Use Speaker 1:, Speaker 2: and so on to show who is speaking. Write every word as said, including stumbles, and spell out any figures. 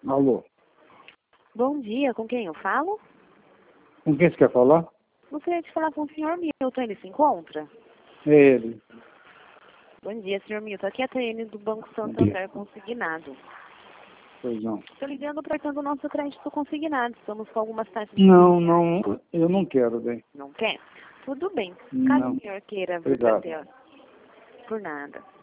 Speaker 1: Alô?
Speaker 2: Bom dia, com quem eu falo?
Speaker 1: Com quem você quer falar?
Speaker 2: Gostaria de falar com o senhor Milton, ele se encontra?
Speaker 1: É ele.
Speaker 2: Bom dia, senhor Milton. Aqui é a Tânia do Banco
Speaker 1: Bom dia.
Speaker 2: Santander Consignado.
Speaker 1: Pois não.
Speaker 2: Estou ligando tratando o nosso crédito consignado. Estamos com algumas taxas.
Speaker 1: Não, não, eu não quero, bem.
Speaker 2: Não quer? Tudo bem. Caso
Speaker 1: Não.
Speaker 2: o senhor queira
Speaker 1: Obrigado.
Speaker 2: verter por nada.